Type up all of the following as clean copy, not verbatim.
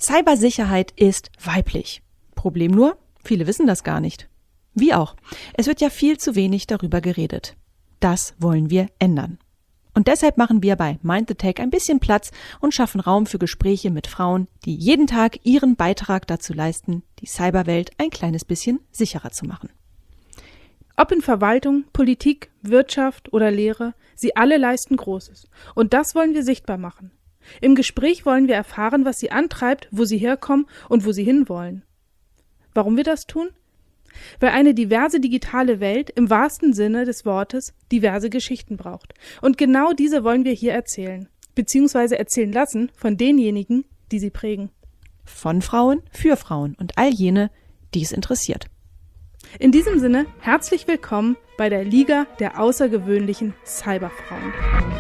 Cybersicherheit ist weiblich. Problem nur, viele wissen das gar nicht. Wie auch. Es wird ja viel zu wenig darüber geredet. Das wollen wir ändern. Und deshalb machen wir bei Mind the Tech ein bisschen Platz und schaffen Raum für Gespräche mit Frauen, die jeden Tag ihren Beitrag dazu leisten, die Cyberwelt ein kleines bisschen sicherer zu machen. Ob in Verwaltung, Politik, Wirtschaft oder Lehre, sie alle leisten Großes. Und das wollen wir sichtbar machen. Im Gespräch wollen wir erfahren, was sie antreibt, wo sie herkommen und wo sie hinwollen. Warum wir das tun? Weil eine diverse digitale Welt im wahrsten Sinne des Wortes diverse Geschichten braucht. Und genau diese wollen wir hier erzählen, beziehungsweise erzählen lassen von denjenigen, die sie prägen. Von Frauen für Frauen und all jene, die es interessiert. In diesem Sinne, herzlich willkommen bei der Liga der außergewöhnlichen Cyberfrauen.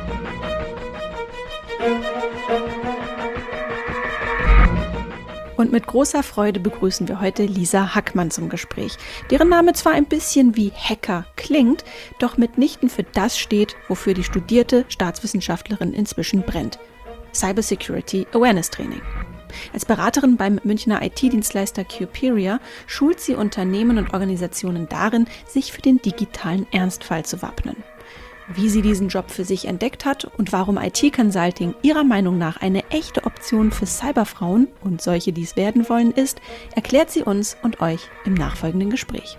Und mit großer Freude begrüßen wir heute Lisa Hackmann zum Gespräch, deren Name zwar ein bisschen wie Hacker klingt, doch mitnichten für das steht, wofür die studierte Staatswissenschaftlerin inzwischen brennt: Cybersecurity Awareness Training. Als Beraterin beim Münchner IT-Dienstleister Cuperia schult sie Unternehmen und Organisationen darin, sich für den digitalen Ernstfall zu wappnen. Wie sie diesen Job für sich entdeckt hat und warum IT-Consulting ihrer Meinung nach eine echte Option für Cyberfrauen und solche, die es werden wollen, ist, erklärt sie uns und euch im nachfolgenden Gespräch.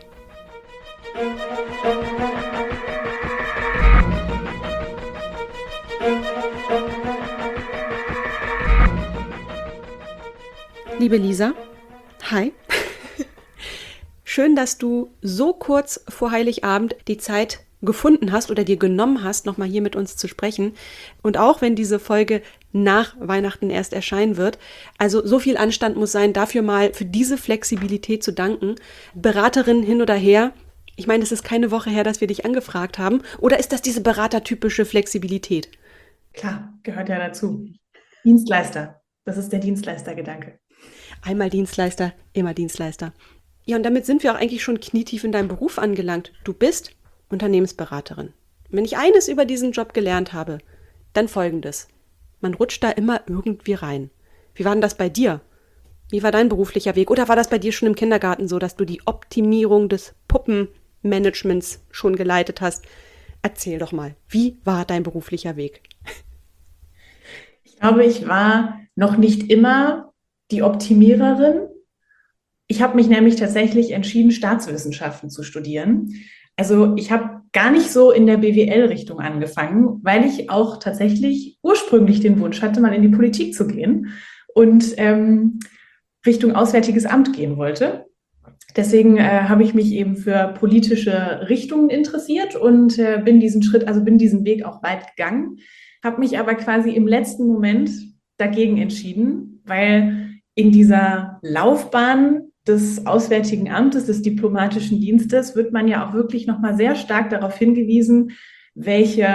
Liebe Lisa, hi. Schön, dass du so kurz vor Heiligabend die Zeit gefunden hast oder dir genommen hast, nochmal hier mit uns zu sprechen. Und auch wenn diese Folge nach Weihnachten erst erscheinen wird, also so viel Anstand muss sein, dafür mal für diese Flexibilität zu danken. Beraterin hin oder her, ich meine, es ist keine Woche her, dass wir dich angefragt haben. Oder ist das diese beratertypische Flexibilität? Klar, gehört ja dazu. Dienstleister, das ist der Dienstleistergedanke. Einmal Dienstleister, immer Dienstleister. Ja, und damit sind wir auch eigentlich schon knietief in deinem Beruf angelangt. Du bist Unternehmensberaterin. Wenn ich eines über diesen Job gelernt habe, dann Folgendes: Man rutscht da immer irgendwie rein. Wie war denn das bei dir? Wie war dein beruflicher Weg? Oder war das bei dir schon im Kindergarten so, dass du die Optimierung des Puppenmanagements schon geleitet hast? Erzähl doch mal, wie war dein beruflicher Weg? Ich glaube, ich war noch nicht immer die Optimiererin. Ich habe mich nämlich tatsächlich entschieden, Staatswissenschaften zu studieren. Also ich habe gar nicht so in der BWL-Richtung angefangen, weil ich auch tatsächlich ursprünglich den Wunsch hatte, mal in die Politik zu gehen und Richtung Auswärtiges Amt gehen wollte. Deswegen habe ich mich eben für politische Richtungen interessiert und bin diesen Weg auch weit gegangen, habe mich aber quasi im letzten Moment dagegen entschieden, weil in dieser Laufbahn des Auswärtigen Amtes, des Diplomatischen Dienstes, wird man ja auch wirklich nochmal sehr stark darauf hingewiesen, welche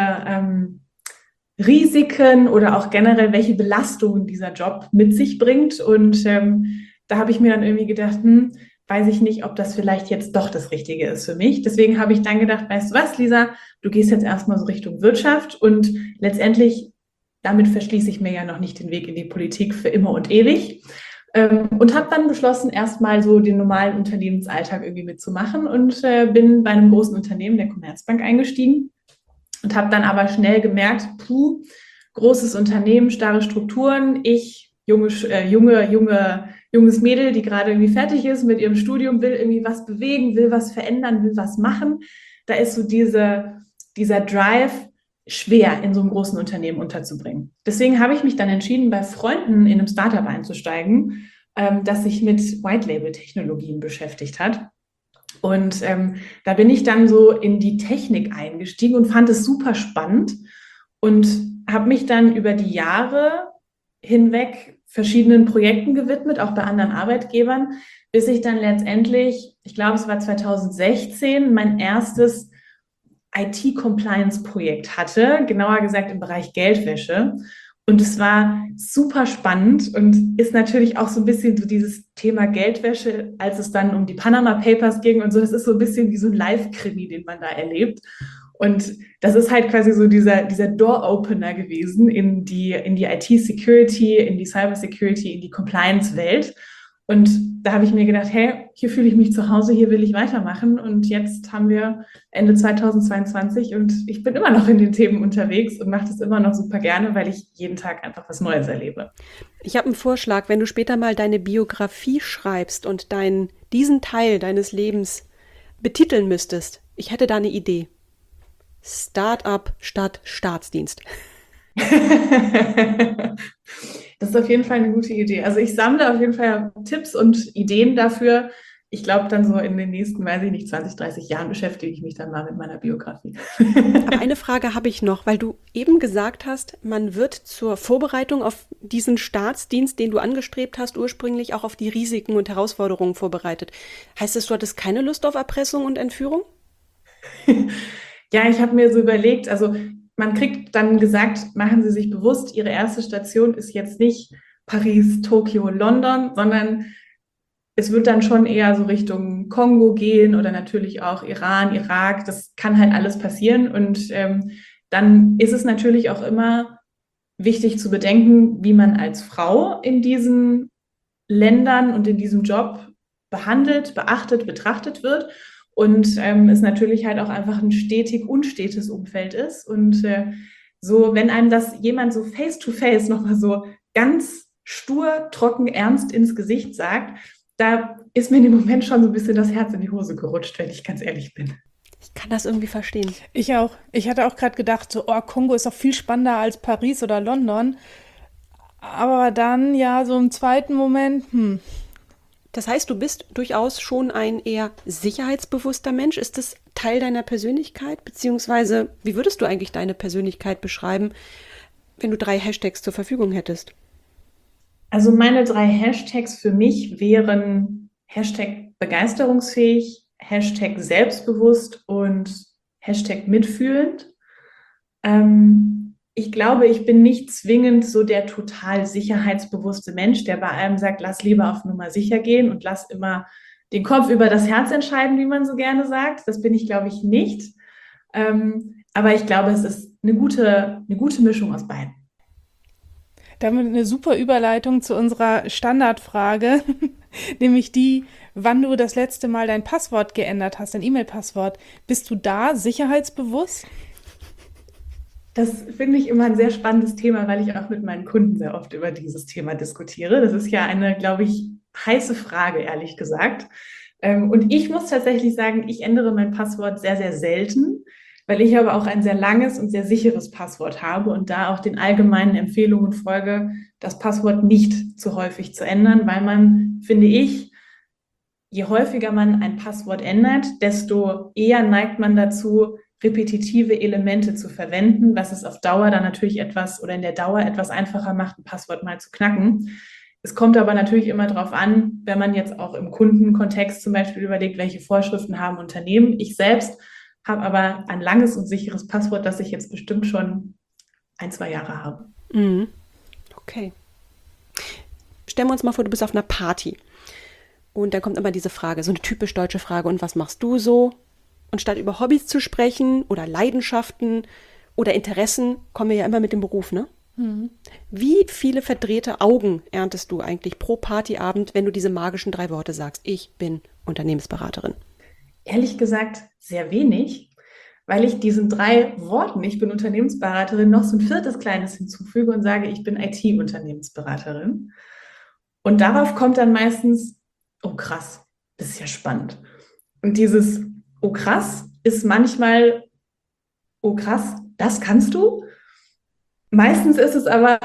Risiken oder auch generell welche Belastungen dieser Job mit sich bringt. Und da habe ich mir dann irgendwie gedacht, weiß ich nicht, ob das vielleicht jetzt doch das Richtige ist für mich. Deswegen habe ich dann gedacht, weißt du was, Lisa, du gehst jetzt erstmal so Richtung Wirtschaft und letztendlich, damit verschließe ich mir ja noch nicht den Weg in die Politik für immer und ewig. Und habe dann beschlossen, erstmal so den normalen Unternehmensalltag irgendwie mitzumachen und bin bei einem großen Unternehmen, der Commerzbank, eingestiegen und habe dann aber schnell gemerkt, großes Unternehmen, starre Strukturen, ich, junges Mädel, die gerade irgendwie fertig ist mit ihrem Studium, will irgendwie was bewegen, will was verändern, will was machen. Da ist so dieser Drive schwer in so einem großen Unternehmen unterzubringen. Deswegen habe ich mich dann entschieden, bei Freunden in einem Startup einzusteigen, das sich mit White-Label-Technologien beschäftigt hat. Und da bin ich dann so in die Technik eingestiegen und fand es super spannend und habe mich dann über die Jahre hinweg verschiedenen Projekten gewidmet, auch bei anderen Arbeitgebern, bis ich dann letztendlich, ich glaube, es war 2016, mein erstes IT-Compliance-Projekt hatte, genauer gesagt im Bereich Geldwäsche. Und es war super spannend und ist natürlich auch so ein bisschen so dieses Thema Geldwäsche, als es dann um die Panama Papers ging und so. Das ist so ein bisschen wie so ein Live-Krimi, den man da erlebt. Und das ist halt quasi so dieser Door-Opener gewesen in die IT-Security, in die Cyber-Security, in die Compliance-Welt. Und da habe ich mir gedacht, hey, hier fühle ich mich zu Hause, hier will ich weitermachen. Und jetzt haben wir Ende 2022 und ich bin immer noch in den Themen unterwegs und mache das immer noch super gerne, weil ich jeden Tag einfach was Neues erlebe. Ich habe einen Vorschlag, wenn du später mal deine Biografie schreibst und diesen Teil deines Lebens betiteln müsstest. Ich hätte da eine Idee. Start-up statt Staatsdienst. Das ist auf jeden Fall eine gute Idee. Also ich sammle auf jeden Fall Tipps und Ideen dafür. Ich glaube, dann so in den nächsten, weiß ich nicht, 20, 30 Jahren beschäftige ich mich dann mal mit meiner Biografie. Aber eine Frage habe ich noch, weil du eben gesagt hast, man wird zur Vorbereitung auf diesen Staatsdienst, den du angestrebt hast, ursprünglich auch auf die Risiken und Herausforderungen vorbereitet. Heißt das, du hattest keine Lust auf Erpressung und Entführung? Ja, ich habe mir so überlegt, also man kriegt dann gesagt, machen Sie sich bewusst, Ihre erste Station ist jetzt nicht Paris, Tokio, London, sondern es wird dann schon eher so Richtung Kongo gehen oder natürlich auch Iran, Irak. Das kann halt alles passieren. Und dann ist es natürlich auch immer wichtig zu bedenken, wie man als Frau in diesen Ländern und in diesem Job behandelt, beachtet, betrachtet wird. Und es natürlich halt auch einfach ein stetig unstetes Umfeld ist. Und so, wenn einem das jemand so face-to-face nochmal so ganz stur, trocken, ernst ins Gesicht sagt, da ist mir in dem Moment schon so ein bisschen das Herz in die Hose gerutscht, wenn ich ganz ehrlich bin. Ich kann das irgendwie verstehen. Ich auch. Ich hatte auch gerade gedacht, so, oh, Kongo ist doch viel spannender als Paris oder London. Aber dann, ja, so im zweiten Moment, Das heißt, du bist durchaus schon ein eher sicherheitsbewusster Mensch. Ist das Teil deiner Persönlichkeit? Beziehungsweise, wie würdest du eigentlich deine Persönlichkeit beschreiben, wenn du 3 Hashtags zur Verfügung hättest? Also meine 3 Hashtags für mich wären Hashtag begeisterungsfähig, Hashtag selbstbewusst und Hashtag mitfühlend. Ich glaube, ich bin nicht zwingend so der total sicherheitsbewusste Mensch, der bei allem sagt, lass lieber auf Nummer sicher gehen und lass immer den Kopf über das Herz entscheiden, wie man so gerne sagt. Das bin ich, glaube ich, nicht. Aber ich glaube, es ist eine gute Mischung aus beiden. damit eine super Überleitung zu unserer Standardfrage, nämlich die, wann du das letzte Mal dein Passwort geändert hast, dein E-Mail-Passwort. Bist du da sicherheitsbewusst? Das finde ich immer ein sehr spannendes Thema, weil ich auch mit meinen Kunden sehr oft über dieses Thema diskutiere. Das ist ja eine, glaube ich, heiße Frage, ehrlich gesagt. Und ich muss tatsächlich sagen, ich ändere mein Passwort sehr, sehr selten, weil ich aber auch ein sehr langes und sehr sicheres Passwort habe und da auch den allgemeinen Empfehlungen folge, das Passwort nicht zu häufig zu ändern, weil man, finde ich, je häufiger man ein Passwort ändert, desto eher neigt man dazu, repetitive Elemente zu verwenden, was es auf Dauer dann natürlich etwas oder in der Dauer etwas einfacher macht, ein Passwort mal zu knacken. Es kommt aber natürlich immer darauf an, wenn man jetzt auch im Kundenkontext zum Beispiel überlegt, welche Vorschriften haben Unternehmen. Ich selbst habe aber ein langes und sicheres Passwort, das ich jetzt bestimmt schon 1, 2 Jahre habe. Mhm. Okay. Stellen wir uns mal vor, du bist auf einer Party. Und dann kommt immer diese Frage, so eine typisch deutsche Frage, und was machst du so? Und statt über Hobbys zu sprechen oder Leidenschaften oder Interessen, kommen wir ja immer mit dem Beruf, ne? Wie viele verdrehte Augen erntest du eigentlich pro Partyabend, wenn du diese magischen 3 Worte sagst? Ich bin Unternehmensberaterin. Ehrlich gesagt, sehr wenig, weil ich diesen 3 Worten, ich bin Unternehmensberaterin, noch so ein 4. kleines hinzufüge und sage, ich bin IT-Unternehmensberaterin. Und darauf kommt dann meistens, oh krass, das ist ja spannend. Und dieses, oh krass, ist manchmal, oh krass, das kannst du? Meistens ist es aber,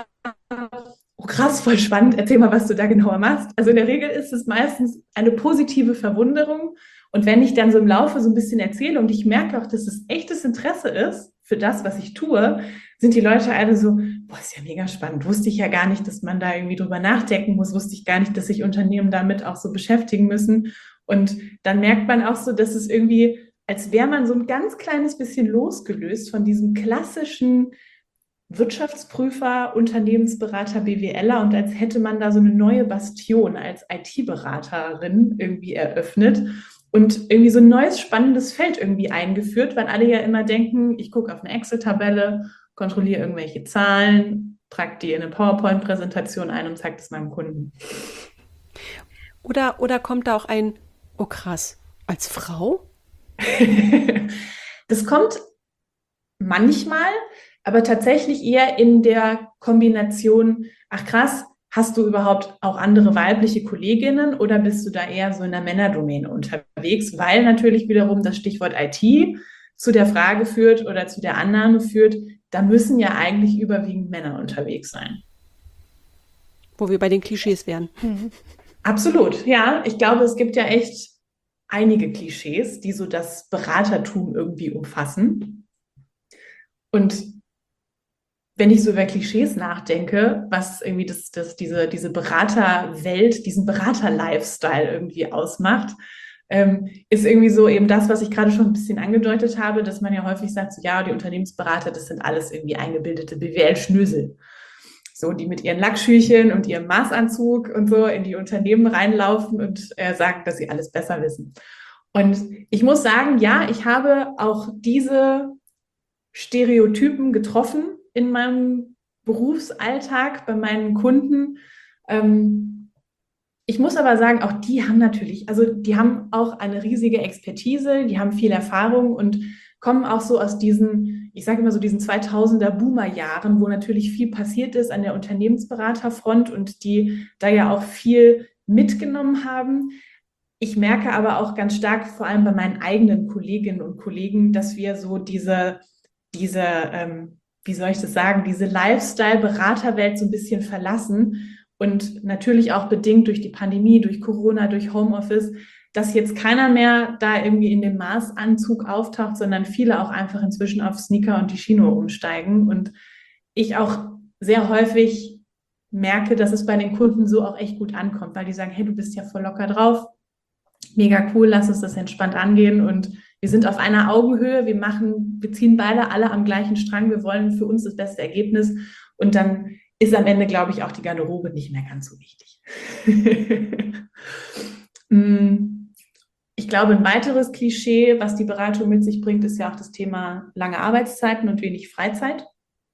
oh krass, voll spannend, erzähl mal, was du da genauer machst. Also in der Regel ist es meistens eine positive Verwunderung. Und wenn ich dann so im Laufe so ein bisschen erzähle und ich merke auch, dass es echtes Interesse ist für das, was ich tue, sind die Leute alle so, boah, ist ja mega spannend. Wusste ich ja gar nicht, dass man da irgendwie drüber nachdenken muss. Wusste ich gar nicht, dass sich Unternehmen damit auch so beschäftigen müssen. Und dann merkt man auch so, dass es irgendwie, als wäre man so ein ganz kleines bisschen losgelöst von diesem klassischen Wirtschaftsprüfer, Unternehmensberater, BWLer und als hätte man da so eine neue Bastion als IT-Beraterin irgendwie eröffnet. und irgendwie so ein neues spannendes Feld irgendwie eingeführt, weil alle ja immer denken, ich gucke auf eine Excel-Tabelle, kontrolliere irgendwelche Zahlen, trage die in eine PowerPoint-Präsentation ein und zeige das meinem Kunden. Oder kommt da auch ein, oh krass, als Frau? Das kommt manchmal, aber tatsächlich eher in der Kombination, ach krass, hast du überhaupt auch andere weibliche Kolleginnen oder bist du da eher so in der Männerdomäne unterwegs? Weil natürlich wiederum das Stichwort IT zu der Frage führt oder zu der Annahme führt, da müssen ja eigentlich überwiegend Männer unterwegs sein. Wo wir bei den Klischees wären. Absolut, ja. Ich glaube, es gibt ja echt einige Klischees, die so das Beratertum irgendwie umfassen. Und wenn ich so über Klischees nachdenke, was irgendwie diese Beraterwelt, diesen Berater-Lifestyle irgendwie ausmacht, ist irgendwie so eben das, was ich gerade schon ein bisschen angedeutet habe, dass man ja häufig sagt, so, ja, die Unternehmensberater, das sind alles irgendwie eingebildete BWL-Schnösel. So, die mit ihren Lackschüchen und ihrem Maßanzug und so in die Unternehmen reinlaufen und sagen, dass sie alles besser wissen. Und ich muss sagen, ja, ich habe auch diese Stereotypen getroffen in meinem Berufsalltag bei meinen Kunden. Ich muss aber sagen, auch die haben natürlich, also die haben auch eine riesige Expertise, die haben viel Erfahrung und kommen auch so aus diesen, ich sage immer so diesen 2000er Boomer-Jahren, wo natürlich viel passiert ist an der Unternehmensberaterfront und die da ja auch viel mitgenommen haben. Ich merke aber auch ganz stark, vor allem bei meinen eigenen Kolleginnen und Kollegen, dass wir so diese wie soll ich das sagen, diese Lifestyle-Beraterwelt so ein bisschen verlassen und natürlich auch bedingt durch die Pandemie, durch Corona, durch Homeoffice, dass jetzt keiner mehr da irgendwie in dem Maßanzug auftaucht, sondern viele auch einfach inzwischen auf Sneaker und die Chino umsteigen und ich auch sehr häufig merke, dass es bei den Kunden so auch echt gut ankommt, weil die sagen, hey, du bist ja voll locker drauf, mega cool, lass uns das entspannt angehen und wir sind auf einer Augenhöhe, wir ziehen beide alle am gleichen Strang, wir wollen für uns das beste Ergebnis und dann ist am Ende, glaube ich, auch die Garderobe nicht mehr ganz so wichtig. Ich glaube, ein weiteres Klischee, was die Beratung mit sich bringt, ist ja auch das Thema lange Arbeitszeiten und wenig Freizeit.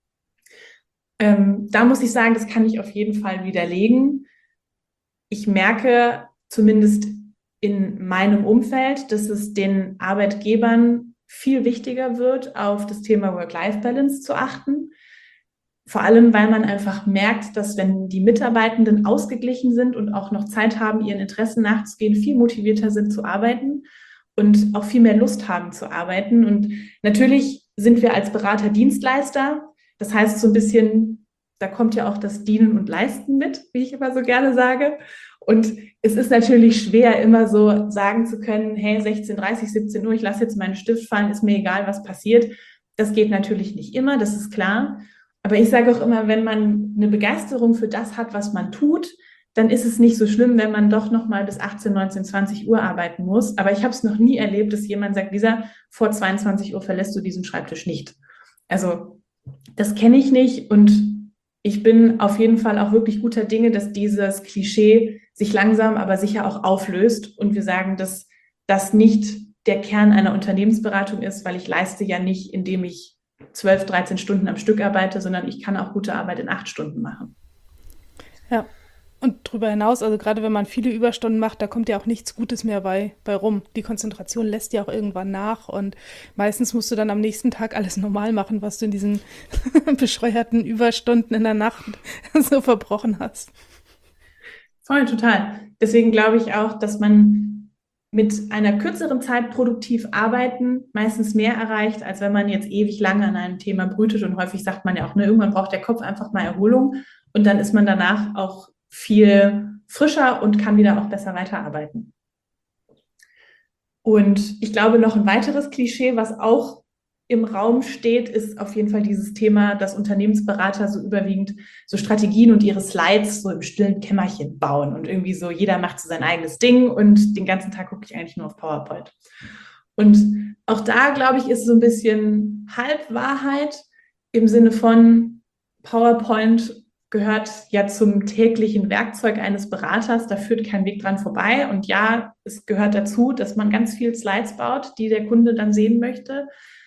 Da muss ich sagen, das kann ich auf jeden Fall widerlegen. Ich merke zumindest in meinem Umfeld, dass es den Arbeitgebern viel wichtiger wird, auf das Thema Work-Life-Balance zu achten. Vor allem, weil man einfach merkt, dass wenn die Mitarbeitenden ausgeglichen sind und auch noch Zeit haben, ihren Interessen nachzugehen, viel motivierter sind zu arbeiten und auch viel mehr Lust haben zu arbeiten. Und natürlich sind wir als Berater Dienstleister. Das heißt so ein bisschen, da kommt ja auch das Dienen und Leisten mit, wie ich immer so gerne sage. Und es ist natürlich schwer, immer so sagen zu können, hey, 16:30, 17 Uhr, ich lasse jetzt meinen Stift fallen, ist mir egal, was passiert. Das geht natürlich nicht immer, das ist klar. Aber ich sage auch immer, wenn man eine Begeisterung für das hat, was man tut, dann ist es nicht so schlimm, wenn man doch noch mal bis 18, 19, 20 Uhr arbeiten muss. Aber ich habe es noch nie erlebt, dass jemand sagt, Lisa, vor 22 Uhr verlässt du diesen Schreibtisch nicht. Also das kenne ich nicht und ich bin auf jeden Fall auch wirklich guter Dinge, dass dieses Klischee sich langsam, aber sicher auch auflöst und wir sagen, dass das nicht der Kern einer Unternehmensberatung ist, weil ich leiste ja nicht, indem ich 12, 13 Stunden am Stück arbeite, sondern ich kann auch gute Arbeit in 8 Stunden machen. Ja, und darüber hinaus, also gerade wenn man viele Überstunden macht, da kommt ja auch nichts Gutes mehr bei rum. Die Konzentration lässt ja auch irgendwann nach und meistens musst du dann am nächsten Tag alles normal machen, was du in diesen bescheuerten Überstunden in der Nacht so verbrochen hast. Voll, total. Deswegen glaube ich auch, dass man mit einer kürzeren Zeit produktiv arbeiten meistens mehr erreicht, als wenn man jetzt ewig lange an einem Thema brütet. Und häufig sagt man ja auch, ne, irgendwann braucht der Kopf einfach mal Erholung und dann ist man danach auch viel frischer und kann wieder auch besser weiterarbeiten. Und ich glaube, noch ein weiteres Klischee, was auch im Raum steht, ist auf jeden Fall dieses Thema, dass Unternehmensberater so überwiegend so Strategien und ihre Slides so im stillen Kämmerchen bauen und irgendwie so, jeder macht so sein eigenes Ding und den ganzen Tag gucke ich eigentlich nur auf PowerPoint. Und auch da, glaube ich, ist so ein bisschen Halbwahrheit im Sinne von PowerPoint gehört ja zum täglichen Werkzeug eines Beraters. Da führt kein Weg dran vorbei. Und ja, es gehört dazu, dass man ganz viel Slides baut, die der Kunde dann sehen möchte.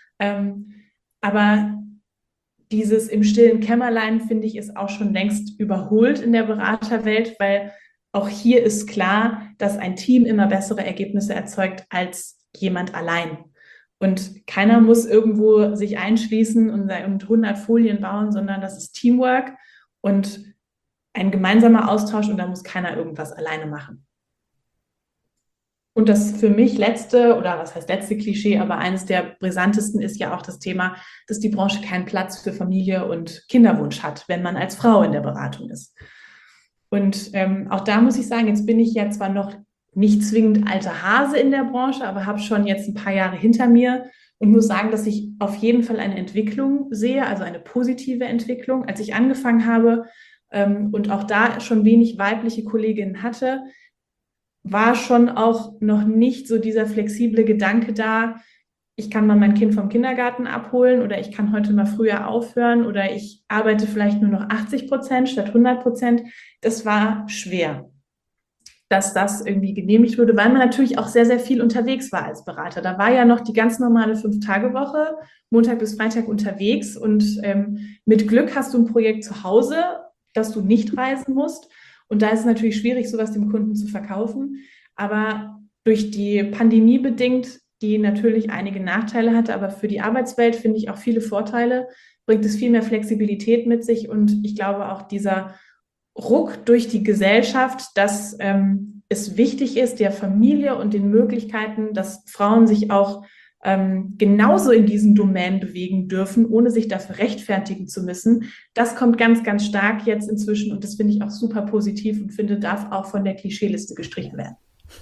Aber dieses im stillen Kämmerlein, finde ich, ist auch schon längst überholt in der Beraterwelt, weil auch hier ist klar, dass ein Team immer bessere Ergebnisse erzeugt als jemand allein. Und keiner muss irgendwo sich einschließen und 100 Folien bauen, sondern das ist Teamwork und ein gemeinsamer Austausch und da muss keiner irgendwas alleine machen. Und das für mich letzte, oder was heißt letzte Klischee, aber eines der brisantesten ist ja auch das Thema, dass die Branche keinen Platz für Familie und Kinderwunsch hat, wenn man als Frau in der Beratung ist. Und auch da muss ich sagen, jetzt bin ich ja zwar noch nicht zwingend alter Hase in der Branche, aber habe schon jetzt ein paar Jahre hinter mir und muss sagen, dass ich auf jeden Fall eine Entwicklung sehe, also eine positive Entwicklung. Als ich angefangen habe und auch da schon wenig weibliche Kolleginnen hatte, war schon auch noch nicht so dieser flexible Gedanke da, ich kann mal mein Kind vom Kindergarten abholen oder ich kann heute mal früher aufhören oder ich arbeite vielleicht nur noch 80% statt 100%. Das war schwer, dass das irgendwie genehmigt wurde, weil man natürlich auch sehr, sehr viel unterwegs war als Berater. Da war ja noch die ganz normale 5-Tage-Woche, Montag bis Freitag unterwegs und mit Glück hast du ein Projekt zu Hause, dass du nicht reisen musst. Und da ist es natürlich schwierig, sowas dem Kunden zu verkaufen. Aber durch die Pandemie bedingt, die natürlich einige Nachteile hatte, aber für die Arbeitswelt finde ich auch viele Vorteile, bringt es viel mehr Flexibilität mit sich. Und ich glaube auch dieser Ruck durch die Gesellschaft, dass es wichtig ist, der Familie und den Möglichkeiten, dass Frauen sich auch genauso in diesen Domänen bewegen dürfen, ohne sich dafür rechtfertigen zu müssen. Das kommt ganz, ganz stark jetzt inzwischen und das finde ich auch super positiv und finde, darf auch von der Klischeeliste gestrichen werden.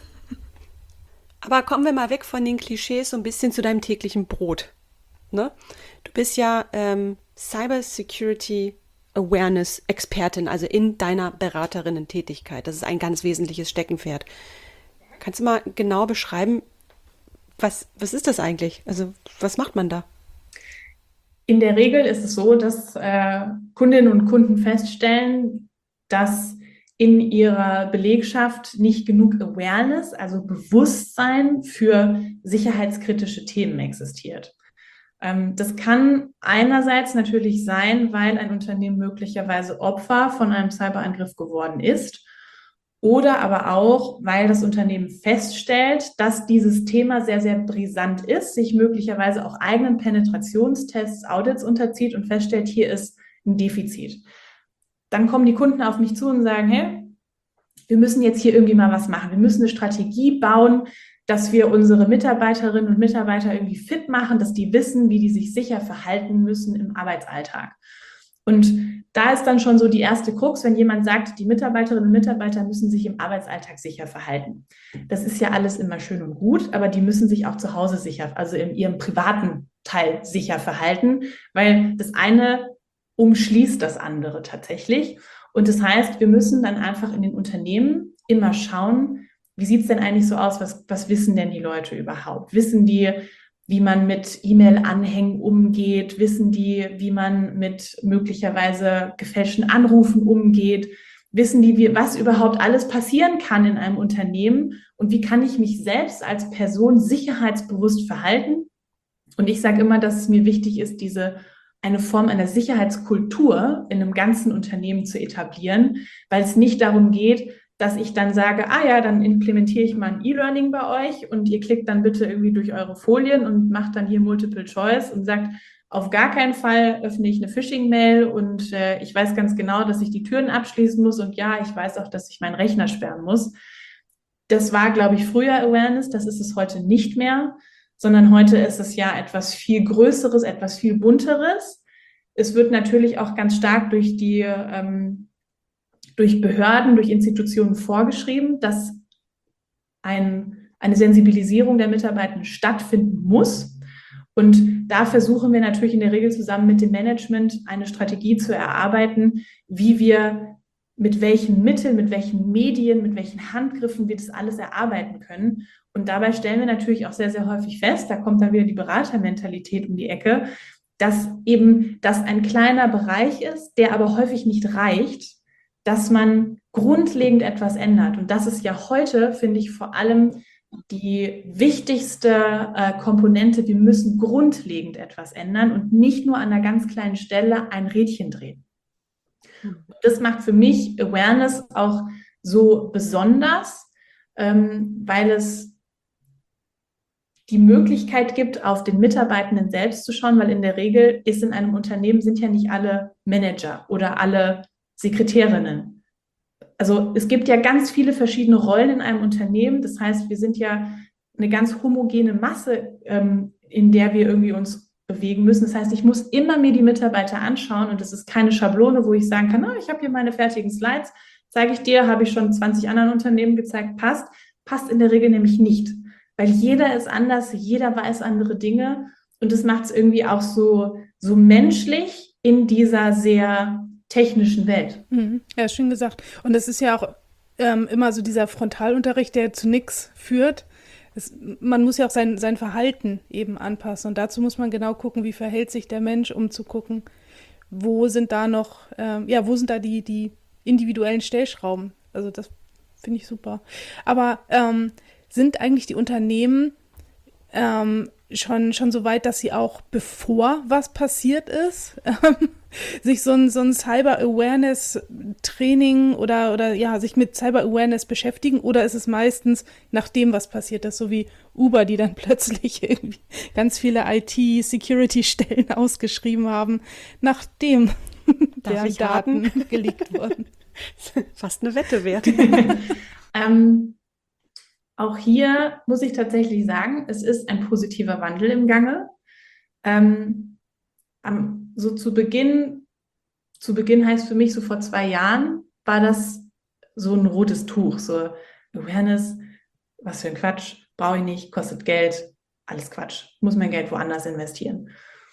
Aber kommen wir mal weg von den Klischees so ein bisschen zu deinem täglichen Brot. Ne? Du bist ja Cyber Security Awareness Expertin, also in deiner Beraterinnen-Tätigkeit. Das ist ein ganz wesentliches Steckenpferd. Kannst du mal genau beschreiben, was ist das eigentlich? Also was macht man da? In der Regel ist es so, dass Kundinnen und Kunden feststellen, dass in ihrer Belegschaft nicht genug Awareness, also Bewusstsein für sicherheitskritische Themen existiert. Das kann einerseits natürlich sein, weil ein Unternehmen möglicherweise Opfer von einem Cyberangriff geworden ist. Oder aber auch, weil das Unternehmen feststellt, dass dieses Thema sehr, sehr brisant ist, sich möglicherweise auch eigenen Penetrationstests, Audits unterzieht und feststellt, hier ist ein Defizit. Dann kommen die Kunden auf mich zu und sagen, hey, wir müssen jetzt hier irgendwie mal was machen. Wir müssen eine Strategie bauen, dass wir unsere Mitarbeiterinnen und Mitarbeiter irgendwie fit machen, dass die wissen, wie die sich sicher verhalten müssen im Arbeitsalltag. Und da ist dann schon so die erste Krux, wenn jemand sagt, die Mitarbeiterinnen und Mitarbeiter müssen sich im Arbeitsalltag sicher verhalten. Das ist ja alles immer schön und gut, aber die müssen sich auch zu Hause sicher, also in ihrem privaten Teil sicher verhalten, weil das eine umschließt das andere tatsächlich. Und das heißt, wir müssen dann einfach in den Unternehmen immer schauen, wie sieht es denn eigentlich so aus, was wissen denn die Leute überhaupt? Wissen die, wie man mit E-Mail-Anhängen umgeht? Wissen die, wie man mit möglicherweise gefälschten Anrufen umgeht? Wissen die, was überhaupt alles passieren kann in einem Unternehmen? Und wie kann ich mich selbst als Person sicherheitsbewusst verhalten? Und ich sage immer, dass es mir wichtig ist, eine Form einer Sicherheitskultur in einem ganzen Unternehmen zu etablieren, weil es nicht darum geht, dass ich dann sage, dann implementiere ich mal ein E-Learning bei euch und ihr klickt dann bitte irgendwie durch eure Folien und macht dann hier Multiple Choice und sagt, auf gar keinen Fall öffne ich eine Phishing-Mail und ich weiß ganz genau, dass ich die Türen abschließen muss und ja, ich weiß auch, dass ich meinen Rechner sperren muss. Das war, glaube ich, früher Awareness, das ist es heute nicht mehr, sondern heute ist es ja etwas viel Größeres, etwas viel Bunteres. Es wird natürlich auch ganz stark durch Behörden, durch Institutionen vorgeschrieben, dass eine Sensibilisierung der Mitarbeitenden stattfinden muss. Und da versuchen wir natürlich in der Regel zusammen mit dem Management eine Strategie zu erarbeiten, wie wir mit welchen Mitteln, mit welchen Medien, mit welchen Handgriffen wir das alles erarbeiten können. Und dabei stellen wir natürlich auch sehr, sehr häufig fest, da kommt dann wieder die Beratermentalität um die Ecke, dass eben das ein kleiner Bereich ist, der aber häufig nicht reicht, dass man grundlegend etwas ändert. Und das ist ja heute, finde ich, vor allem die wichtigste Komponente. Wir müssen grundlegend etwas ändern und nicht nur an einer ganz kleinen Stelle ein Rädchen drehen. Das macht für mich Awareness auch so besonders, weil es die Möglichkeit gibt, auf den Mitarbeitenden selbst zu schauen, weil in der Regel ist in einem Unternehmen sind ja nicht alle Manager oder alle Sekretärinnen. Also es gibt ja ganz viele verschiedene Rollen in einem Unternehmen. Das heißt, wir sind ja eine ganz homogene Masse, in der wir irgendwie uns bewegen müssen. Das heißt, ich muss immer mir die Mitarbeiter anschauen und es ist keine Schablone, wo ich sagen kann, ich habe hier meine fertigen Slides, zeige ich dir, habe ich schon 20 anderen Unternehmen gezeigt, passt in der Regel nämlich nicht, weil jeder ist anders, jeder weiß andere Dinge und das macht es irgendwie auch so menschlich in dieser sehr technischen Welt. Ja, schön gesagt. Und es ist ja auch immer so dieser Frontalunterricht, der zu nichts führt. Man muss ja auch sein Verhalten eben anpassen und dazu muss man genau gucken, wie verhält sich der Mensch, um zu gucken, wo sind da noch, wo sind da die individuellen Stellschrauben. Also das finde ich super. Aber sind eigentlich die Unternehmen schon so weit, dass sie auch, bevor was passiert ist, sich so ein Cyber-Awareness-Training oder sich mit Cyber-Awareness beschäftigen? Oder ist es meistens nachdem was passiert ist, so wie Uber, die dann plötzlich irgendwie ganz viele IT-Security-Stellen ausgeschrieben haben, nachdem deren Daten geleakt wurden? Fast eine Wette wert. Auch hier muss ich tatsächlich sagen, es ist ein positiver Wandel im Gange. So zu Beginn heißt für mich, so vor 2 Jahren war das so ein rotes Tuch, so Awareness, was für ein Quatsch, brauche ich nicht, kostet Geld, alles Quatsch, muss mein Geld woanders investieren.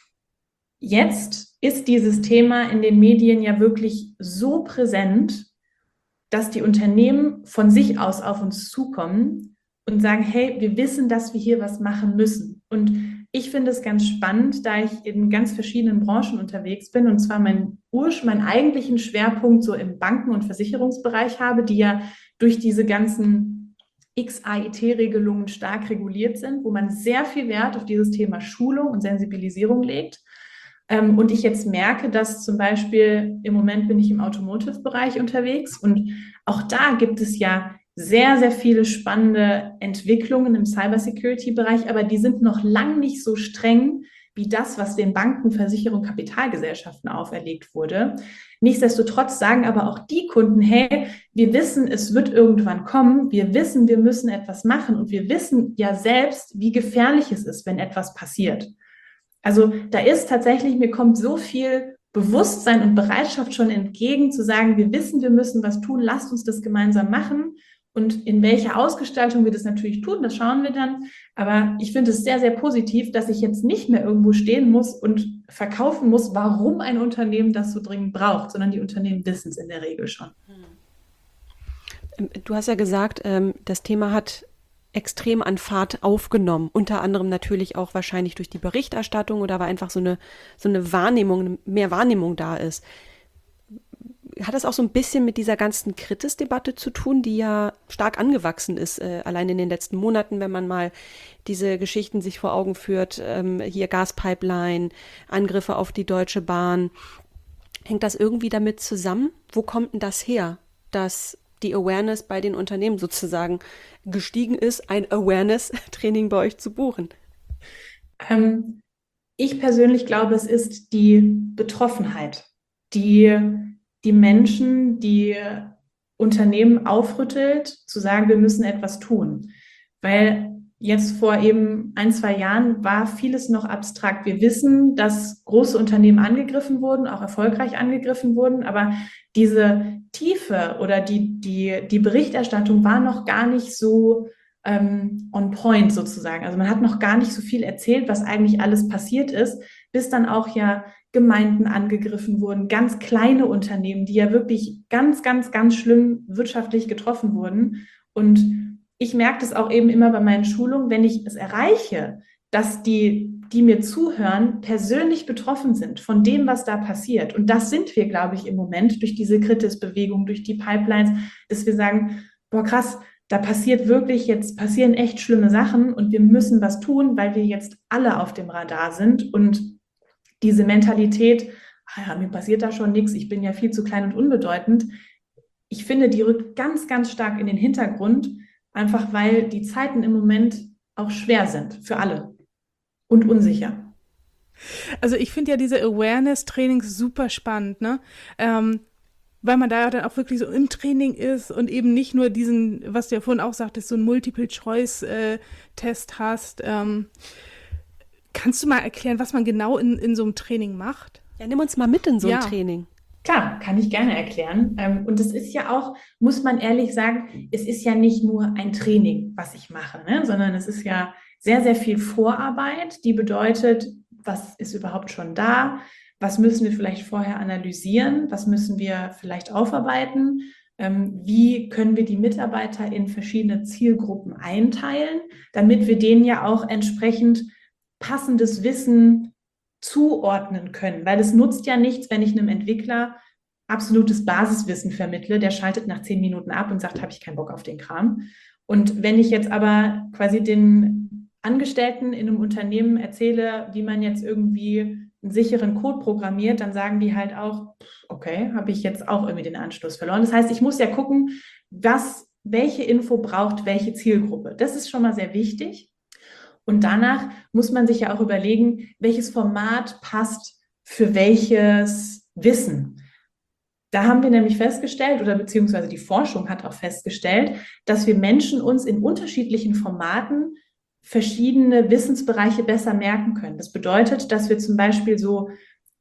Jetzt ist dieses Thema in den Medien ja wirklich so präsent, dass die Unternehmen von sich aus auf uns zukommen und sagen, hey, wir wissen, dass wir hier was machen müssen. Und ich finde es ganz spannend, da ich in ganz verschiedenen Branchen unterwegs bin und zwar meinen eigentlichen Schwerpunkt so im Banken- und Versicherungsbereich habe, die ja durch diese ganzen XAIT-Regelungen stark reguliert sind, wo man sehr viel Wert auf dieses Thema Schulung und Sensibilisierung legt. Und ich jetzt merke, dass zum Beispiel im Moment bin ich im Automotive-Bereich unterwegs und auch da gibt es ja sehr, sehr viele spannende Entwicklungen im Cybersecurity-Bereich, aber die sind noch lang nicht so streng wie das, was den Banken, Versicherungen, Kapitalgesellschaften auferlegt wurde. Nichtsdestotrotz sagen aber auch die Kunden, hey, wir wissen, es wird irgendwann kommen, wir wissen, wir müssen etwas machen und wir wissen ja selbst, wie gefährlich es ist, wenn etwas passiert. Also da ist tatsächlich, mir kommt so viel Bewusstsein und Bereitschaft schon entgegen, zu sagen, wir wissen, wir müssen was tun, lasst uns das gemeinsam machen. Und in welcher Ausgestaltung wir das natürlich tun, das schauen wir dann. Aber ich finde es sehr, sehr positiv, dass ich jetzt nicht mehr irgendwo stehen muss und verkaufen muss, warum ein Unternehmen das so dringend braucht, sondern die Unternehmen wissen es in der Regel schon. Du hast ja gesagt, das Thema hat extrem an Fahrt aufgenommen, unter anderem natürlich auch wahrscheinlich durch die Berichterstattung oder weil einfach so eine Wahrnehmung, mehr Wahrnehmung da ist. Hat das auch so ein bisschen mit dieser ganzen Kritis-Debatte zu tun, die ja stark angewachsen ist, allein in den letzten Monaten, wenn man mal diese Geschichten sich vor Augen führt, hier Gaspipeline, Angriffe auf die Deutsche Bahn. Hängt das irgendwie damit zusammen? Wo kommt denn das her, dass die Awareness bei den Unternehmen sozusagen gestiegen ist, ein Awareness-Training bei euch zu buchen? Ich persönlich glaube, es ist die Betroffenheit, die Menschen, die Unternehmen aufrüttelt, zu sagen, wir müssen etwas tun. Weil jetzt vor eben 1, 2 Jahren war vieles noch abstrakt. Wir wissen, dass große Unternehmen angegriffen wurden, auch erfolgreich angegriffen wurden, aber diese Tiefe oder die Berichterstattung war noch gar nicht so on point sozusagen. Also man hat noch gar nicht so viel erzählt, was eigentlich alles passiert ist, bis dann auch ja Gemeinden angegriffen wurden, ganz kleine Unternehmen, die ja wirklich ganz, ganz, ganz schlimm wirtschaftlich getroffen wurden. Und ich merke das auch eben immer bei meinen Schulungen, wenn ich es erreiche, dass die mir zuhören, persönlich betroffen sind von dem, was da passiert. Und das sind wir, glaube ich, im Moment durch diese Kritis-Bewegung, durch die Pipelines, dass wir sagen, boah, krass, da passieren echt schlimme Sachen und wir müssen was tun, weil wir jetzt alle auf dem Radar sind. Und diese Mentalität, ja, mir passiert da schon nichts, ich bin ja viel zu klein und unbedeutend, ich finde, die rückt ganz, ganz stark in den Hintergrund, einfach weil die Zeiten im Moment auch schwer sind für alle und unsicher. Also ich finde ja diese Awareness-Trainings super spannend, ne? Weil man da ja dann auch wirklich so im Training ist und eben nicht nur diesen, was du ja vorhin auch sagtest, so einen Multiple-Choice-Test hast. Kannst du mal erklären, was man genau in so einem Training macht? Ja, nimm uns mal mit in so ein Training. Klar, kann ich gerne erklären. Und es ist ja auch, muss man ehrlich sagen, es ist ja nicht nur ein Training, was ich mache, ne? Sondern es ist ja sehr, sehr viel Vorarbeit, die bedeutet, was ist überhaupt schon da? Was müssen wir vielleicht vorher analysieren? Was müssen wir vielleicht aufarbeiten? Wie können wir die Mitarbeiter in verschiedene Zielgruppen einteilen, damit wir denen ja auch entsprechend passendes Wissen zuordnen können? Weil es nutzt ja nichts, wenn ich einem Entwickler absolutes Basiswissen vermittle, der schaltet nach 10 Minuten ab und sagt, habe ich keinen Bock auf den Kram. Und wenn ich jetzt aber quasi den Angestellten in einem Unternehmen erzähle, wie man jetzt irgendwie einen sicheren Code programmiert, dann sagen die halt auch, okay, habe ich jetzt auch irgendwie den Anschluss verloren. Das heißt, ich muss ja gucken, welche Info braucht welche Zielgruppe. Das ist schon mal sehr wichtig. Und danach muss man sich ja auch überlegen, welches Format passt für welches Wissen. Da haben wir nämlich festgestellt, oder beziehungsweise die Forschung hat auch festgestellt, dass wir Menschen uns in unterschiedlichen Formaten verschiedene Wissensbereiche besser merken können. Das bedeutet, dass wir zum Beispiel so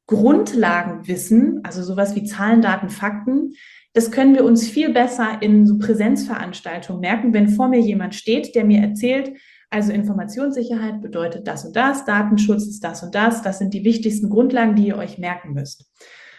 Grundlagenwissen, also sowas wie Zahlen, Daten, Fakten, das können wir uns viel besser in so Präsenzveranstaltungen merken, wenn vor mir jemand steht, der mir erzählt, also Informationssicherheit bedeutet das und das, Datenschutz ist das und das sind die wichtigsten Grundlagen, die ihr euch merken müsst.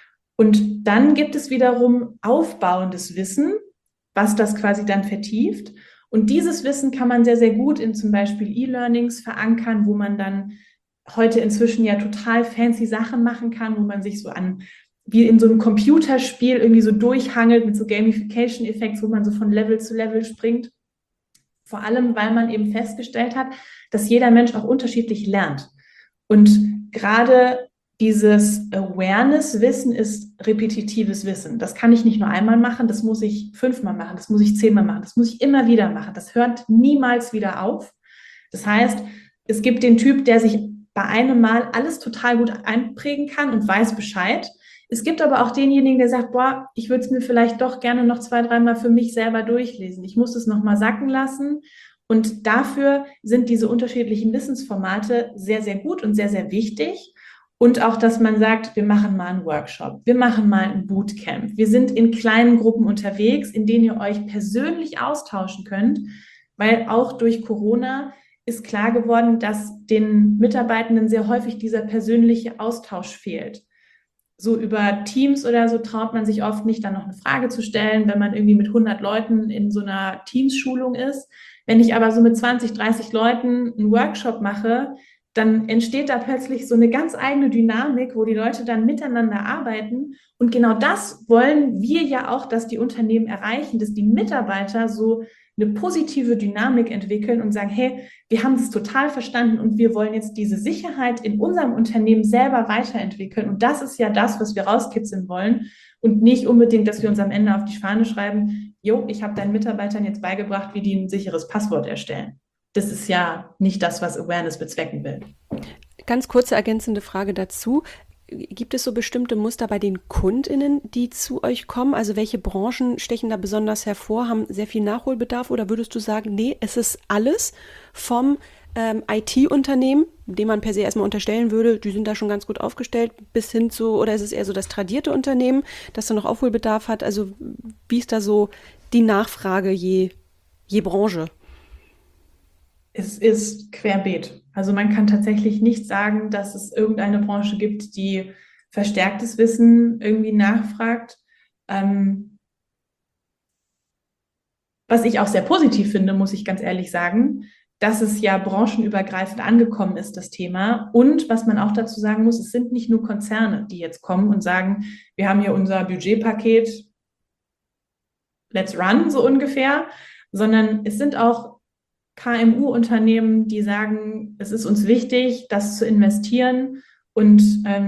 Und dann gibt es wiederum aufbauendes Wissen, was das quasi dann vertieft. Und dieses Wissen kann man sehr, sehr gut in zum Beispiel E-Learnings verankern, wo man dann heute inzwischen ja total fancy Sachen machen kann, wo man sich so wie in so einem Computerspiel irgendwie so durchhangelt mit so Gamification-Effekts, wo man so von Level zu Level springt. Vor allem, weil man eben festgestellt hat, dass jeder Mensch auch unterschiedlich lernt. Und gerade dieses Awareness-Wissen ist repetitives Wissen. Das kann ich nicht nur einmal machen, das muss ich 5-mal machen, das muss ich 10-mal machen, das muss ich immer wieder machen. Das hört niemals wieder auf. Das heißt, es gibt den Typ, der sich bei einem Mal alles total gut einprägen kann und weiß Bescheid. Es gibt aber auch denjenigen, der sagt, boah, ich würde es mir vielleicht doch gerne noch 2-, 3-mal für mich selber durchlesen. Ich muss es nochmal sacken lassen. Und dafür sind diese unterschiedlichen Wissensformate sehr, sehr gut und sehr, sehr wichtig. Und auch, dass man sagt, wir machen mal einen Workshop, wir machen mal ein Bootcamp. Wir sind in kleinen Gruppen unterwegs, in denen ihr euch persönlich austauschen könnt, weil auch durch Corona ist klar geworden, dass den Mitarbeitenden sehr häufig dieser persönliche Austausch fehlt. So über Teams oder so traut man sich oft nicht, dann noch eine Frage zu stellen, wenn man irgendwie mit 100 Leuten in so einer Teams-Schulung ist. Wenn ich aber so mit 20, 30 Leuten einen Workshop mache, dann entsteht da plötzlich so eine ganz eigene Dynamik, wo die Leute dann miteinander arbeiten. Und genau das wollen wir ja auch, dass die Unternehmen erreichen, dass die Mitarbeiter so eine positive Dynamik entwickeln und sagen, hey, wir haben das total verstanden und wir wollen jetzt diese Sicherheit in unserem Unternehmen selber weiterentwickeln. Und das ist ja das, was wir rauskitzeln wollen und nicht unbedingt, dass wir uns am Ende auf die Fahne schreiben, jo, ich habe deinen Mitarbeitern jetzt beigebracht, wie die ein sicheres Passwort erstellen. Das ist ja nicht das, was Awareness bezwecken will. Ganz kurze ergänzende Frage dazu. Gibt es so bestimmte Muster bei den KundInnen, die zu euch kommen? Also welche Branchen stechen da besonders hervor, haben sehr viel Nachholbedarf? Oder würdest du sagen, nee, es ist alles vom IT-Unternehmen, dem man per se erstmal unterstellen würde, die sind da schon ganz gut aufgestellt, bis hin zu, oder ist es eher so das tradierte Unternehmen, das da noch Aufholbedarf hat? Also wie ist da so die Nachfrage je Branche? Es ist querbeet. Also man kann tatsächlich nicht sagen, dass es irgendeine Branche gibt, die verstärktes Wissen irgendwie nachfragt. Was ich auch sehr positiv finde, muss ich ganz ehrlich sagen, dass es ja branchenübergreifend angekommen ist, das Thema. Und was man auch dazu sagen muss, es sind nicht nur Konzerne, die jetzt kommen und sagen, wir haben hier unser Budgetpaket, let's run, so ungefähr, sondern es sind auch KMU-Unternehmen, die sagen, es ist uns wichtig, das zu investieren. Und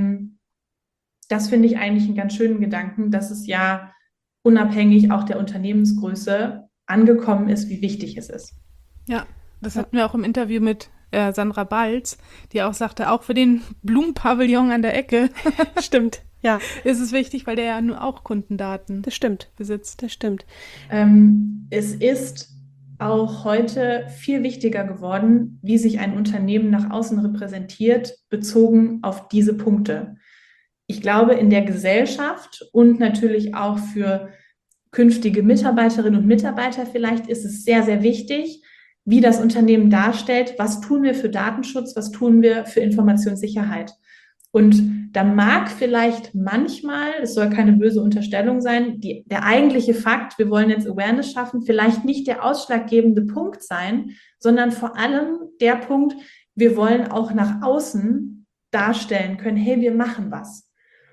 das finde ich eigentlich einen ganz schönen Gedanken, dass es ja unabhängig auch der Unternehmensgröße angekommen ist, wie wichtig es ist. Ja, das hatten wir auch im Interview mit Sandra Balz, die auch sagte, auch für den Blumenpavillon an der Ecke Stimmt, ja, ist es wichtig, weil der ja nur auch Kundendaten das stimmt. besitzt. Das stimmt. Es ist auch heute viel wichtiger geworden, wie sich ein Unternehmen nach außen repräsentiert, bezogen auf diese Punkte. Ich glaube, in der Gesellschaft und natürlich auch für künftige Mitarbeiterinnen und Mitarbeiter vielleicht ist es sehr, sehr wichtig, wie das Unternehmen darstellt, was tun wir für Datenschutz, was tun wir für Informationssicherheit. Und da mag vielleicht manchmal, es soll keine böse Unterstellung sein, der eigentliche Fakt, wir wollen jetzt Awareness schaffen, vielleicht nicht der ausschlaggebende Punkt sein, sondern vor allem der Punkt, wir wollen auch nach außen darstellen können, hey, wir machen was.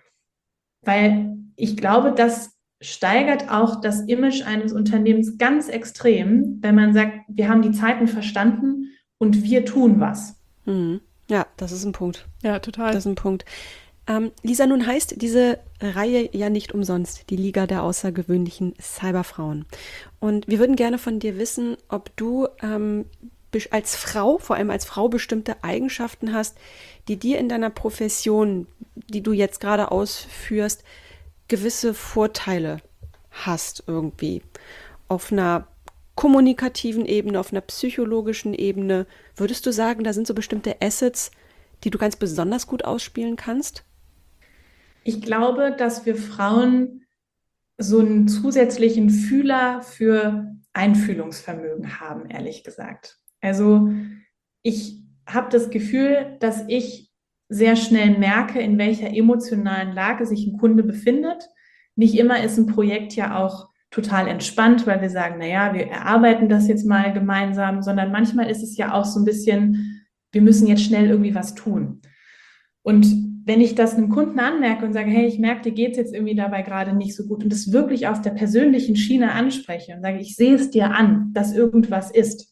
Weil ich glaube, das steigert auch das Image eines Unternehmens ganz extrem, wenn man sagt, wir haben die Zeiten verstanden und wir tun was. Ja, das ist ein Punkt. Ja, total. Das ist ein Punkt. Lisa, nun heißt diese Reihe ja nicht umsonst die Liga der außergewöhnlichen Cyberfrauen. Und wir würden gerne von dir wissen, ob du als Frau, vor allem als Frau, bestimmte Eigenschaften hast, die dir in deiner Profession, die du jetzt gerade ausführst, gewisse Vorteile hast irgendwie. Auf einer kommunikativen Ebene, auf einer psychologischen Ebene. Würdest du sagen, da sind so bestimmte Assets, die du ganz besonders gut ausspielen kannst? Ich glaube, dass wir Frauen so einen zusätzlichen Fühler für Einfühlungsvermögen haben, ehrlich gesagt. Also ich habe das Gefühl, dass ich sehr schnell merke, in welcher emotionalen Lage sich ein Kunde befindet. Nicht immer ist ein Projekt ja auch total entspannt, weil wir sagen, naja, wir erarbeiten das jetzt mal gemeinsam, sondern manchmal ist es ja auch so ein bisschen, wir müssen jetzt schnell irgendwie was tun. Und wenn ich das einem Kunden anmerke und sage, hey, ich merke, dir geht es jetzt irgendwie dabei gerade nicht so gut und das wirklich auf der persönlichen Schiene anspreche und sage, ich sehe es dir an, dass irgendwas ist,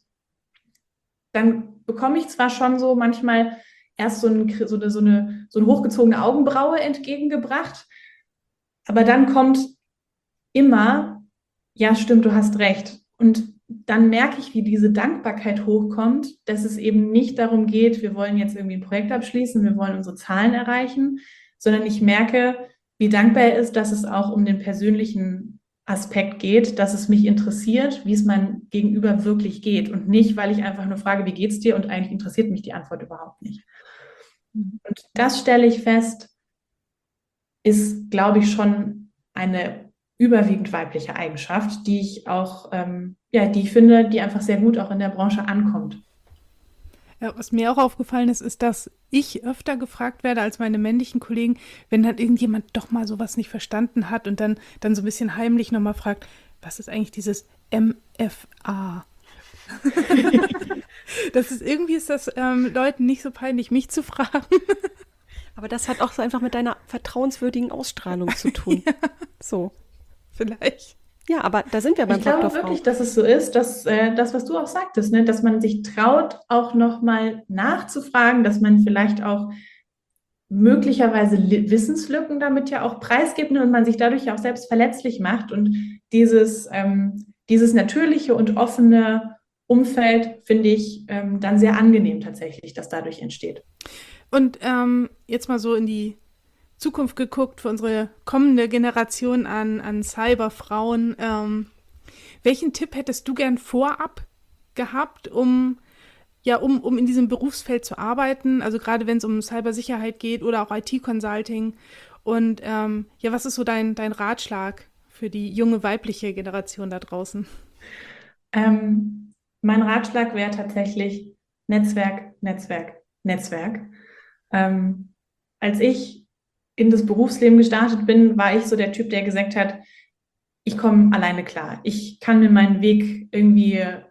dann bekomme ich zwar schon so manchmal erst so eine hochgezogene Augenbraue entgegengebracht, aber dann kommt immer, ja, stimmt, du hast recht. Und dann merke ich, wie diese Dankbarkeit hochkommt, dass es eben nicht darum geht, wir wollen jetzt irgendwie ein Projekt abschließen, wir wollen unsere Zahlen erreichen, sondern ich merke, wie dankbar er ist, dass es auch um den persönlichen Aspekt geht, dass es mich interessiert, wie es meinem Gegenüber wirklich geht und nicht, weil ich einfach nur frage, wie geht's dir und eigentlich interessiert mich die Antwort überhaupt nicht. Und das stelle ich fest, ist, glaube ich, schon eine überwiegend weibliche Eigenschaft, die ich auch, die ich finde, die einfach sehr gut auch in der Branche ankommt. Ja, was mir auch aufgefallen ist, ist, dass ich öfter gefragt werde als meine männlichen Kollegen, wenn dann irgendjemand doch mal sowas nicht verstanden hat und dann so ein bisschen heimlich nochmal fragt, was ist eigentlich dieses MFA? Irgendwie ist das Leuten nicht so peinlich, mich zu fragen. Aber das hat auch so einfach mit deiner vertrauenswürdigen Ausstrahlung zu tun. Ja. So. Vielleicht. Ja, aber da sind wir beim Ich glaube Faktor Frau. wirklich, dass es so ist, dass das, was du auch sagtest, ne, dass man sich traut, auch nochmal nachzufragen, dass man vielleicht auch möglicherweise Wissenslücken damit ja auch preisgibt und man sich dadurch ja auch selbst verletzlich macht. Und dieses natürliche und offene Umfeld finde ich dann sehr angenehm tatsächlich, das dadurch entsteht. Und jetzt mal so in die Zukunft geguckt, für unsere kommende Generation an Cyberfrauen. Welchen Tipp hättest du gern vorab gehabt, um in diesem Berufsfeld zu arbeiten? Also gerade wenn es um Cybersicherheit geht oder auch IT-Consulting. Und was ist so dein Ratschlag für die junge weibliche Generation da draußen? Mein Ratschlag wäre tatsächlich Netzwerk, Netzwerk, Netzwerk. Als ich in das Berufsleben gestartet bin, war ich so der Typ, der gesagt hat, ich komme alleine klar. Ich kann mir meinen Weg irgendwie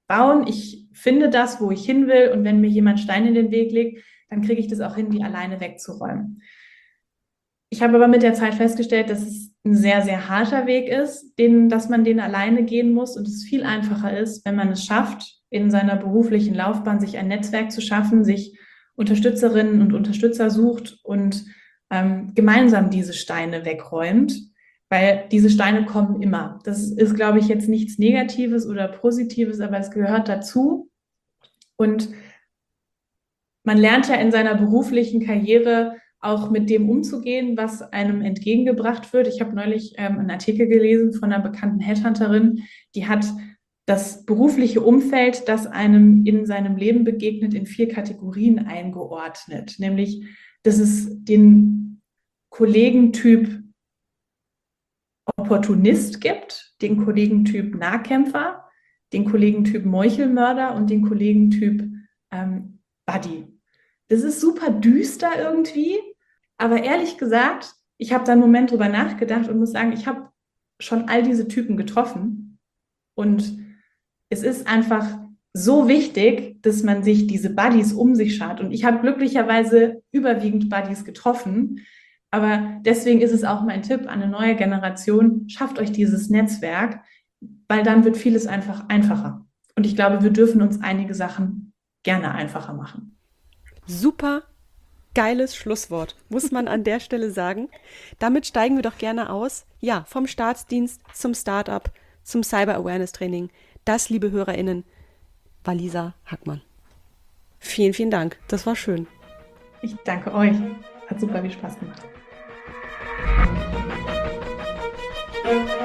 bauen. Ich finde das, wo ich hin will. Und wenn mir jemand Steine in den Weg legt, dann kriege ich das auch hin, die alleine wegzuräumen. Ich habe aber mit der Zeit festgestellt, dass es ein sehr, sehr harter Weg ist, dass man den alleine gehen muss und es viel einfacher ist, wenn man es schafft, in seiner beruflichen Laufbahn sich ein Netzwerk zu schaffen, sich Unterstützerinnen und Unterstützer sucht und gemeinsam diese Steine wegräumt, weil diese Steine kommen immer. Das ist, glaube ich, jetzt nichts Negatives oder Positives, aber es gehört dazu. Und man lernt ja in seiner beruflichen Karriere auch mit dem umzugehen, was einem entgegengebracht wird. Ich habe neulich einen Artikel gelesen von einer bekannten Headhunterin, die hat das berufliche Umfeld, das einem in seinem Leben begegnet, in 4 Kategorien eingeordnet. Nämlich, dass es den Kollegentyp Opportunist gibt, den Kollegentyp Nahkämpfer, den Kollegentyp Meuchelmörder und den Kollegentyp Buddy. Das ist super düster irgendwie, aber ehrlich gesagt, ich habe da einen Moment drüber nachgedacht und muss sagen, ich habe schon all diese Typen getroffen und es ist einfach so wichtig, dass man sich diese Buddies um sich schaut und ich habe glücklicherweise überwiegend Buddies getroffen, aber deswegen ist es auch mein Tipp an eine neue Generation, schafft euch dieses Netzwerk, weil dann wird vieles einfach einfacher und ich glaube, wir dürfen uns einige Sachen gerne einfacher machen. Super geiles Schlusswort, muss man an der Stelle sagen. Damit steigen wir doch gerne aus. Ja, vom Staatsdienst zum Startup, zum Cyber-Awareness-Training. Das, liebe HörerInnen, war Lisa Hackmann. Vielen, vielen Dank. Das war schön. Ich danke euch. Hat super viel Spaß gemacht.